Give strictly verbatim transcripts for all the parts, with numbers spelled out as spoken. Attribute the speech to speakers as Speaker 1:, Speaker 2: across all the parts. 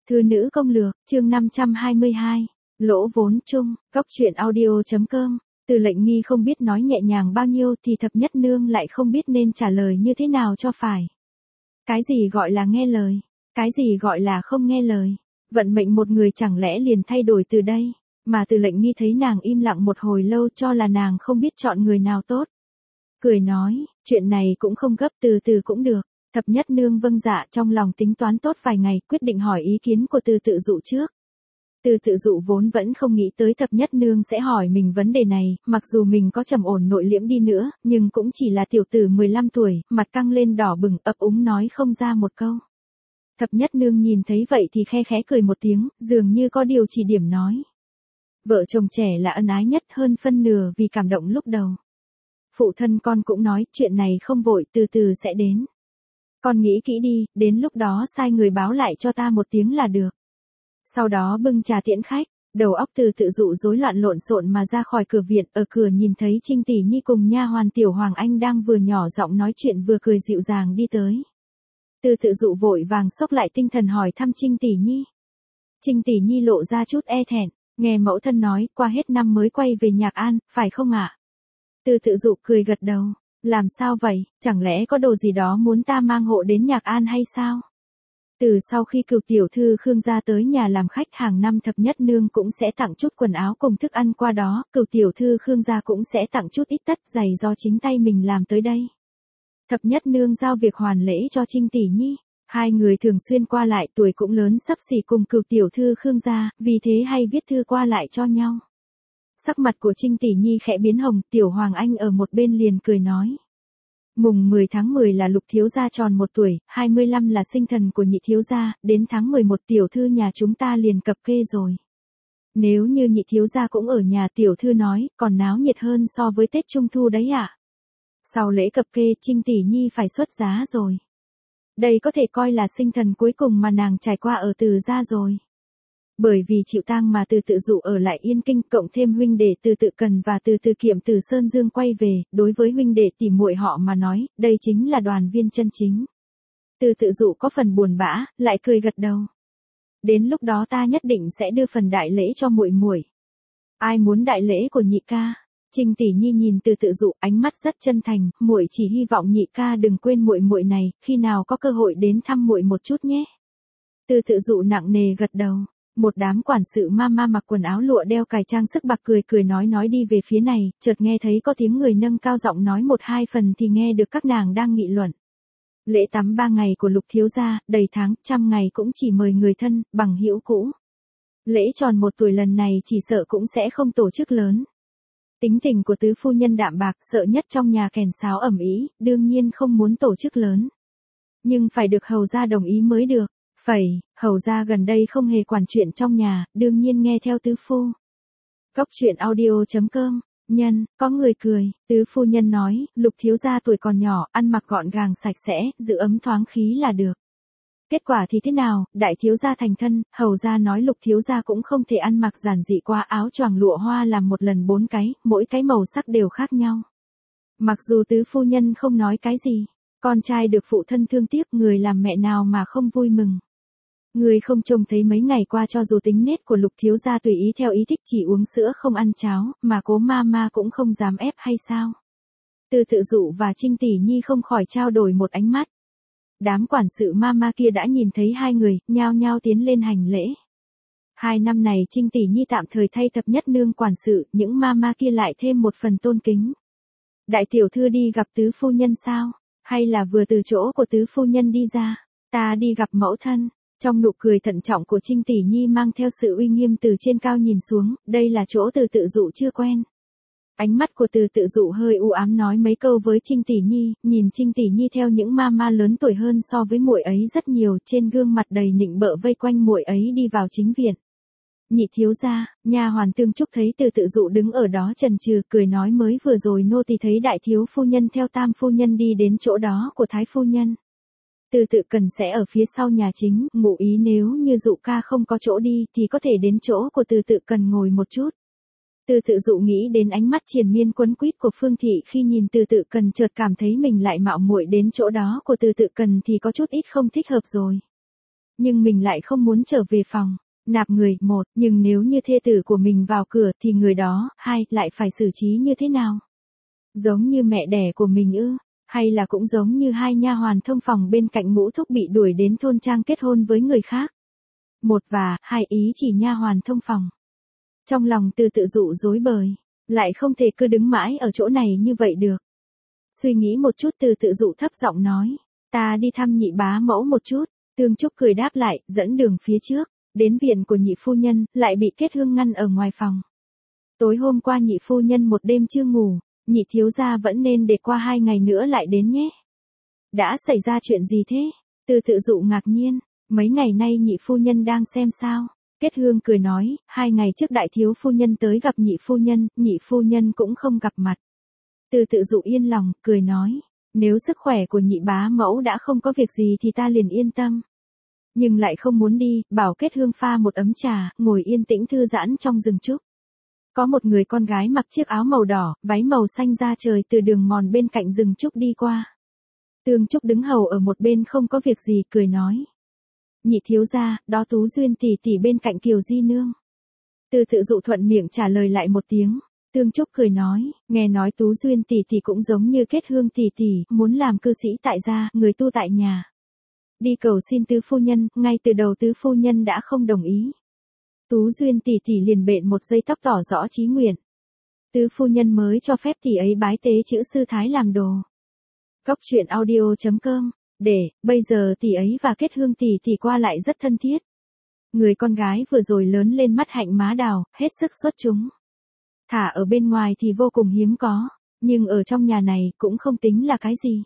Speaker 1: Thư nữ công lược, chương năm trăm hai mươi hai, lỗ vốn chung, góc truyện audio.com, Từ Lệnh Nghi không biết nói nhẹ nhàng bao nhiêu thì Thập Nhất Nương lại không biết nên trả lời như thế nào cho phải. Cái gì gọi là nghe lời? Cái gì gọi là không nghe lời? Vận mệnh một người chẳng lẽ liền thay đổi từ đây? Mà Từ Lệnh Nghi thấy nàng im lặng một hồi lâu cho là nàng không biết chọn người nào tốt. Cười nói, chuyện này cũng không gấp, từ từ cũng được. Thập Nhất Nương vâng dạ, trong lòng tính toán tốt vài ngày, quyết định hỏi ý kiến của Từ Tự Dụ trước. Từ Tự Dụ vốn vẫn không nghĩ tới Thập Nhất Nương sẽ hỏi mình vấn đề này, mặc dù mình có trầm ổn nội liễm đi nữa, nhưng cũng chỉ là tiểu tử mười lăm tuổi, mặt căng lên đỏ bừng, ấp úng nói không ra một câu. Thập Nhất Nương nhìn thấy vậy thì khe khẽ cười một tiếng, dường như có điều chỉ điểm nói. Vợ chồng trẻ là ân ái nhất, hơn phân nửa vì cảm động lúc đầu. Phụ thân con cũng nói, chuyện này không vội, từ từ sẽ đến. Con nghĩ kỹ đi, đến lúc đó sai người báo lại cho ta một tiếng là được. Sau đó bưng trà tiễn khách, đầu óc Từ Tự Dụ rối loạn lộn xộn mà ra khỏi cửa viện, ở cửa nhìn thấy Trinh Tỷ Nhi cùng nha hoàn Tiểu Hoàng Anh đang vừa nhỏ giọng nói chuyện vừa cười dịu dàng đi tới. Từ Tự Dụ vội vàng xốc lại tinh thần hỏi thăm Trinh Tỷ Nhi. Trinh Tỷ Nhi lộ ra chút e thẹn, nghe mẫu thân nói, qua hết năm mới quay về Nhạc An, phải không ạ? Từ Tự Dụ cười gật đầu. Làm sao vậy, chẳng lẽ có đồ gì đó muốn ta mang hộ đến Nhạc An hay sao? Từ sau khi Cửu tiểu thư Khương gia tới nhà làm khách, hàng năm Thập Nhất Nương cũng sẽ tặng chút quần áo cùng thức ăn qua đó, Cửu tiểu thư Khương gia cũng sẽ tặng chút ít tất giày do chính tay mình làm tới đây. Thập Nhất Nương giao việc hoàn lễ cho Trinh Tỷ Nhi, hai người thường xuyên qua lại, tuổi cũng lớn xấp xỉ cùng Cửu tiểu thư Khương gia, vì thế hay viết thư qua lại cho nhau. Sắc mặt của Trinh Tỷ Nhi khẽ biến hồng, Tiểu Hoàng Anh ở một bên liền cười nói. Mùng mười tháng mười là Lục thiếu gia tròn một tuổi, hai mươi lăm là sinh thần của Nhị thiếu gia, đến tháng mười một tiểu thư nhà chúng ta liền cập kê rồi. Nếu như Nhị thiếu gia cũng ở nhà, tiểu thư nói, còn náo nhiệt hơn so với Tết Trung Thu đấy ạ. À? Sau lễ cập kê, Trinh Tỷ Nhi phải xuất giá rồi. Đây có thể coi là sinh thần cuối cùng mà nàng trải qua ở Từ gia rồi. Bởi vì chịu tang mà Từ Tự Dụ ở lại Yên Kinh, cộng thêm huynh đệ Từ Tự Cần và Từ Từ Kiệm từ Sơn Dương quay về, đối với huynh đệ tỉ muội họ mà nói, đây chính là đoàn viên chân chính. Từ Tự Dụ có phần buồn bã, lại cười gật đầu. Đến lúc đó ta nhất định sẽ đưa phần đại lễ cho muội muội. Ai muốn đại lễ của nhị ca? Trinh Tỷ Nhi nhìn Từ Tự Dụ, ánh mắt rất chân thành, muội chỉ hy vọng nhị ca đừng quên muội muội này, khi nào có cơ hội đến thăm muội một chút nhé. Từ Tự Dụ nặng nề gật đầu. Một đám quản sự ma ma mặc quần áo lụa đeo cài trang sức bạc cười cười nói nói đi về phía này, chợt nghe thấy có tiếng người nâng cao giọng nói một hai phần thì nghe được các nàng đang nghị luận. Lễ tắm ba ngày của Lục thiếu gia, đầy tháng, trăm ngày cũng chỉ mời người thân, bằng hữu cũ. Lễ tròn một tuổi lần này chỉ sợ cũng sẽ không tổ chức lớn. Tính tình của tứ phu nhân đạm bạc, sợ nhất trong nhà kèn sáo ầm ĩ, đương nhiên không muốn tổ chức lớn. Nhưng phải được hầu gia đồng ý mới được. Phẩy, hầu gia gần đây không hề quản chuyện trong nhà, đương nhiên nghe theo tứ phu. Góc truyện audio.com, nhân, có người cười, tứ phu nhân nói, Lục thiếu gia tuổi còn nhỏ, ăn mặc gọn gàng sạch sẽ, giữ ấm thoáng khí là được. Kết quả thì thế nào, đại thiếu gia thành thân, hầu gia nói Lục thiếu gia cũng không thể ăn mặc giản dị qua, áo choàng lụa hoa làm một lần bốn cái, mỗi cái màu sắc đều khác nhau. Mặc dù tứ phu nhân không nói cái gì, con trai được phụ thân thương tiếc, người làm mẹ nào mà không vui mừng. Người không trông thấy mấy ngày qua cho dù tính nết của Lục thiếu gia tùy ý theo ý thích, chỉ uống sữa không ăn cháo, mà Cố ma ma cũng không dám ép hay sao? Từ Tự Dụ và Trinh Tỷ Nhi không khỏi trao đổi một ánh mắt. Đám quản sự ma ma kia đã nhìn thấy hai người, nhao nhao tiến lên hành lễ. Hai năm này Trinh Tỷ Nhi tạm thời thay Thập Nhất Nương quản sự, những ma ma kia lại thêm một phần tôn kính. Đại tiểu thư đi gặp tứ phu nhân sao? Hay là vừa từ chỗ của tứ phu nhân đi ra? Ta đi gặp mẫu thân. Trong nụ cười thận trọng của Trinh Tỷ Nhi mang theo sự uy nghiêm từ trên cao nhìn xuống, đây là chỗ Từ Tự Dụ chưa quen. Ánh mắt của Từ Tự Dụ hơi u ám nói mấy câu với Trinh Tỷ Nhi, nhìn Trinh Tỷ Nhi theo những ma ma lớn tuổi hơn so với muội ấy rất nhiều, trên gương mặt đầy nịnh bợ vây quanh muội ấy đi vào chính viện. Nhị thiếu gia, nha hoàn Tương Trúc thấy Từ Tự Dụ đứng ở đó chần chừ, cười nói mới vừa rồi nô tỳ thấy đại thiếu phu nhân theo tam phu nhân đi đến chỗ đó của thái phu nhân. Từ Tự Cần sẽ ở phía sau nhà chính, ngụ ý nếu như Dụ ca không có chỗ đi thì có thể đến chỗ của Từ Tự Cần ngồi một chút. Từ Tự Dụ nghĩ đến ánh mắt triền miên quấn quýt của Phương Thị khi nhìn Từ Tự Cần, chợt cảm thấy mình lại mạo muội đến chỗ đó của Từ Tự Cần thì có chút ít không thích hợp rồi. nhưng mình lại không muốn trở về phòng. Nạp người, một, nhưng nếu như thê tử của mình vào cửa thì người đó, hai, lại phải xử trí như thế nào? Giống như mẹ đẻ của mình ư? Hay là cũng giống như hai nha hoàn thông phòng bên cạnh Ngũ Thúc bị đuổi đến thôn trang kết hôn với người khác? Một và, hai ý chỉ nha hoàn thông phòng. Trong lòng Từ Tự Dụ rối bời, lại không thể cứ đứng mãi ở chỗ này như vậy được. Suy nghĩ một chút Từ Tự Dụ thấp giọng nói, ta đi thăm nhị bá mẫu một chút. Tương Trúc cười đáp lại, dẫn đường phía trước, đến viện của nhị phu nhân, lại bị Kết Hương ngăn ở ngoài phòng. Tối hôm qua nhị phu nhân một đêm chưa ngủ, nhị thiếu gia vẫn nên để qua hai ngày nữa lại đến nhé. Đã xảy ra chuyện gì thế? Từ Tự Dụ ngạc nhiên, mấy ngày nay nhị phu nhân đang xem sao? Kết Hương cười nói, hai ngày trước đại thiếu phu nhân tới gặp nhị phu nhân, nhị phu nhân cũng không gặp mặt. Từ Tự Dụ yên lòng, cười nói, nếu sức khỏe của nhị bá mẫu đã không có việc gì thì ta liền yên tâm. Nhưng lại không muốn đi, bảo Kết Hương pha một ấm trà, ngồi yên tĩnh thư giãn trong rừng trúc. Có một người con gái mặc chiếc áo màu đỏ, váy màu xanh da trời từ đường mòn bên cạnh rừng trúc đi qua. Tương Trúc đứng hầu ở một bên không có việc gì, cười nói. Nhị thiếu gia, đó Tú Duyên tỷ tỷ bên cạnh Kiều Di nương. Từ Tự Dụ thuận miệng trả lời lại một tiếng. Tương Trúc cười nói, nghe nói Tú Duyên tỷ tỷ cũng giống như Kết Hương tỷ tỷ, muốn làm cư sĩ tại gia, người tu tại nhà. Đi cầu xin tứ phu nhân, ngay từ đầu tứ phu nhân đã không đồng ý. Tú Duyên tỷ tỷ liền bện một dây tóc tỏ rõ chí nguyện. Tứ phu nhân mới cho phép tỷ ấy bái tế chữ sư Thái làm đồ. Cóc truyện audio chấm com, để, bây giờ tỷ ấy và Kết Hương tỷ tỷ qua lại rất thân thiết. Người con gái vừa rồi lớn lên mắt hạnh má đào, hết sức xuất chúng. Thả ở bên ngoài thì vô cùng hiếm có, nhưng ở trong nhà này cũng không tính là cái gì.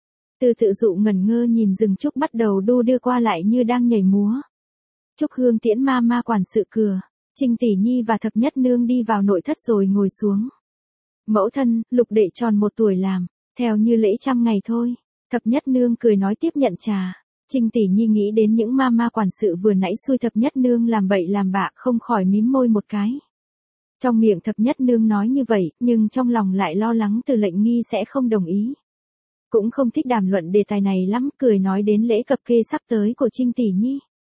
Speaker 1: Từ Tự Dụ ngẩn ngơ nhìn rừng trúc bắt đầu đu đưa qua lại như đang nhảy múa. Trúc Hương tiễn ma ma quản sự cửa, Trinh tỷ nhi và Thập Nhất nương đi vào nội thất rồi ngồi xuống. Mẫu thân, Lục đệ tròn một tuổi làm, theo như lễ trăm ngày thôi. Thập Nhất nương cười nói tiếp nhận trà. Trinh tỷ nhi nghĩ đến những ma ma quản sự vừa nãy xui Thập Nhất nương làm bậy làm bạ, không khỏi mím môi một cái. Trong miệng Thập Nhất nương nói như vậy, nhưng trong lòng lại lo lắng Từ Lệnh Nghi sẽ không đồng ý. Cũng không thích đàm luận đề tài này lắm, cười nói đến lễ cập kê sắp tới của Trinh tỷ nhi.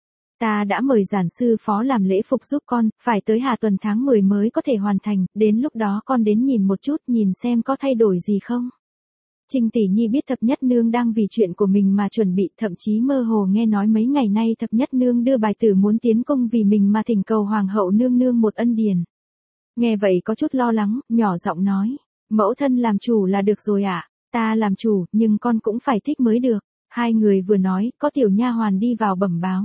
Speaker 1: Ta đã mời giản sư phó làm lễ phục giúp con, phải tới hạ tuần tháng mười mới có thể hoàn thành, đến lúc đó con đến nhìn một chút, nhìn xem có thay đổi gì không. Trinh tỷ nhi biết Thập Nhất nương đang vì chuyện của mình mà chuẩn bị, thậm chí mơ hồ nghe nói mấy ngày nay Thập Nhất nương đưa bài tử muốn tiến cung vì mình mà thỉnh cầu hoàng hậu nương nương một ân điển. Nghe vậy có chút lo lắng, nhỏ giọng nói, mẫu thân làm chủ là được rồi ạ, à? Ta làm chủ, nhưng con cũng phải thích mới được. Hai người vừa nói, có tiểu nha hoàn đi vào bẩm báo.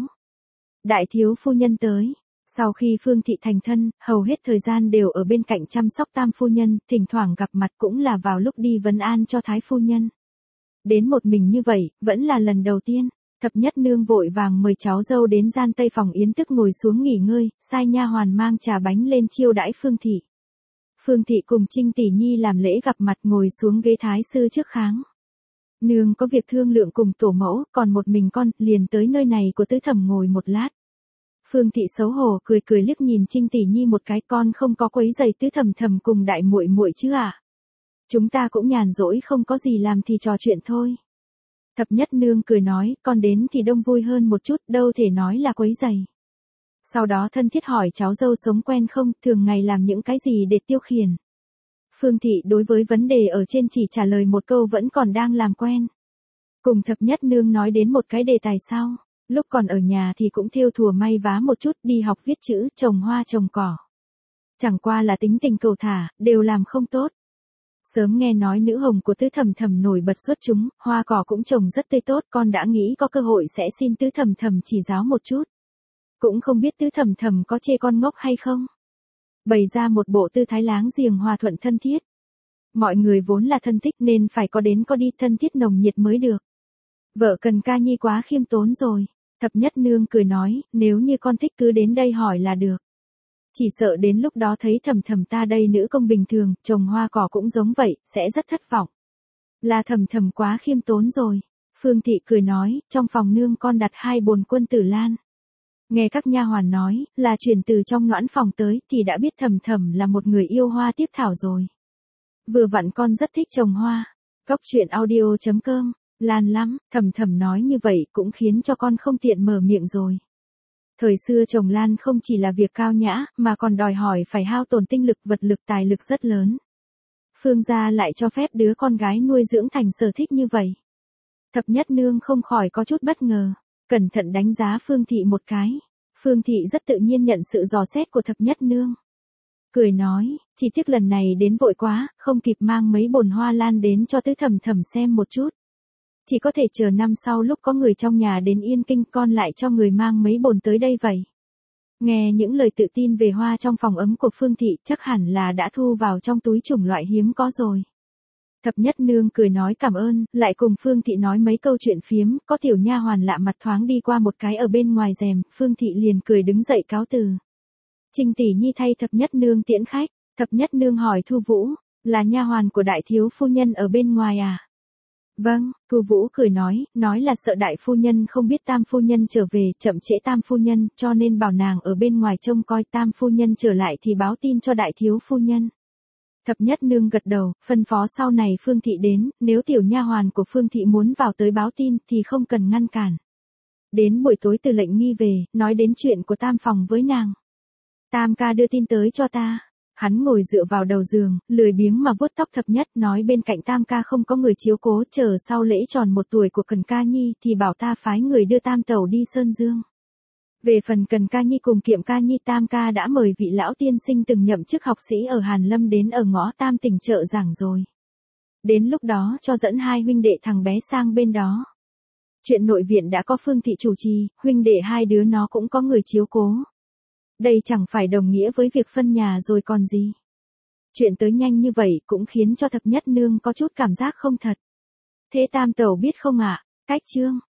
Speaker 1: Đại thiếu phu nhân tới. Sau khi Phương Thị thành thân, hầu hết thời gian đều ở bên cạnh chăm sóc tam phu nhân, thỉnh thoảng gặp mặt cũng là vào lúc đi vấn an cho thái phu nhân. Đến một mình như vậy, vẫn là lần đầu tiên. Thập Nhất nương vội vàng mời cháu dâu đến gian tây phòng yến tức ngồi xuống nghỉ ngơi, sai nha hoàn mang trà bánh lên chiêu đãi Phương Thị. Phương Thị cùng Trinh tỷ nhi làm lễ gặp mặt ngồi xuống ghế thái sư trước kháng. Nương có việc thương lượng cùng tổ mẫu, còn một mình con, liền tới nơi này của tứ thẩm ngồi một lát. Phương Thị xấu hổ cười cười liếc nhìn Trinh tỷ nhi một cái, con không có quấy giày tứ thẩm thẩm cùng đại muội muội chứ ạ. À? Chúng ta cũng nhàn rỗi không có gì làm thì trò chuyện thôi. Thập Nhất nương cười nói, con đến thì đông vui hơn một chút, đâu thể nói là quấy giày. Sau đó thân thiết hỏi cháu dâu sống quen không, thường ngày làm những cái gì để tiêu khiển. Phương Thị đối với vấn đề ở trên chỉ trả lời một câu vẫn còn đang làm quen. Cùng Thập Nhất nương nói đến một cái đề tài sau, lúc còn ở nhà thì cũng thêu thùa may vá một chút, đi học viết chữ, trồng hoa trồng cỏ. Chẳng qua là tính tình cầu thả, đều làm không tốt. Sớm nghe nói nữ hồng của tứ thẩm thẩm nổi bật xuất chúng, hoa cỏ cũng trồng rất tươi tốt, con đã nghĩ có cơ hội sẽ xin tứ thẩm thẩm chỉ giáo một chút. Cũng không biết tứ thẩm thẩm có chê con ngốc hay không. Bày ra một bộ tư thái láng giềng hòa thuận thân thiết. Mọi người vốn là thân thích nên phải có đến có đi, thân thiết nồng nhiệt mới được. Vợ Cần Ca Nhi quá khiêm tốn rồi. Thập Nhất nương cười nói, nếu như con thích cứ đến đây hỏi là được. Chỉ sợ đến lúc đó thấy thẩm thẩm ta đây nữ công bình thường, trồng hoa cỏ cũng giống vậy, sẽ rất thất vọng. Là thẩm thẩm quá khiêm tốn rồi. Phương Thị cười nói, trong phòng nương con đặt hai bồn quân tử lan. Nghe các nha hoàn nói, là chuyển từ trong noãn phòng tới, thì đã biết thẩm thẩm là một người yêu hoa tiếp thảo rồi. Vừa vặn con rất thích trồng hoa. Cóc truyện audio chấm com Lan lắm, thầm thầm nói như vậy cũng khiến cho con không tiện mở miệng rồi. Thời xưa trồng lan không chỉ là việc cao nhã, mà còn đòi hỏi phải hao tổn tinh lực vật lực tài lực rất lớn. Phương gia lại cho phép đứa con gái nuôi dưỡng thành sở thích như vậy. Thập nhất nương không khỏi có chút bất ngờ, cẩn thận đánh giá Phương Thị một cái. Phương Thị rất tự nhiên nhận sự dò xét của thập nhất nương. Cười nói, chỉ tiếc lần này đến vội quá, không kịp mang mấy bồn hoa lan đến cho tứ thẩm thẩm xem một chút. Chỉ có thể chờ năm sau lúc có người trong nhà đến Yên Kinh con lại cho người mang mấy bồn tới đây vậy. Nghe những lời tự tin về hoa trong phòng ấm của Phương Thị chắc hẳn là đã thu vào trong túi chủng loại hiếm có rồi. Thập nhất nương cười nói cảm ơn, lại cùng Phương Thị nói mấy câu chuyện phiếm, có tiểu nha hoàn lạ mặt thoáng đi qua một cái ở bên ngoài rèm, Phương Thị liền cười đứng dậy cáo từ. Trình tỷ nhi thay thập nhất nương tiễn khách, thập nhất nương hỏi Thu Vũ, là nha hoàn của đại thiếu phu nhân ở bên ngoài à? Vâng, Thu Vũ cười nói, nói là sợ đại phu nhân không biết tam phu nhân trở về, chậm trễ tam phu nhân, cho nên bảo nàng ở bên ngoài trông coi tam phu nhân trở lại thì báo tin cho đại thiếu phu nhân. Thập nhất nương gật đầu, phân phó sau này Phương Thị đến, nếu tiểu nha hoàn của Phương Thị muốn vào tới báo tin thì không cần ngăn cản. Đến buổi tối Từ Lệnh Nghi về, nói đến chuyện của tam phòng với nàng. Tam ca đưa tin tới cho ta. Hắn ngồi dựa vào đầu giường, lười biếng mà vuốt tóc thập nhất, nói bên cạnh tam ca không có người chiếu cố, chờ sau lễ tròn một tuổi của Cần Ca Nhi thì bảo ta phái người đưa tam tẩu đi Sơn Dương. Về phần Cần Ca Nhi cùng Kiệm Ca Nhi, tam ca đã mời vị lão tiên sinh từng nhậm chức học sĩ ở Hàn Lâm đến ở ngõ Tam Tỉnh chợ giảng rồi. Đến lúc đó cho dẫn hai huynh đệ thằng bé sang bên đó. Chuyện nội viện đã có Phương Thị chủ trì, huynh đệ hai đứa nó cũng có người chiếu cố. Đây chẳng phải đồng nghĩa với việc phân nhà rồi còn gì. Chuyện tới nhanh như vậy cũng khiến cho thập nhất nương có chút cảm giác không thật. Thế tam tẩu biết không ạ? Cách chương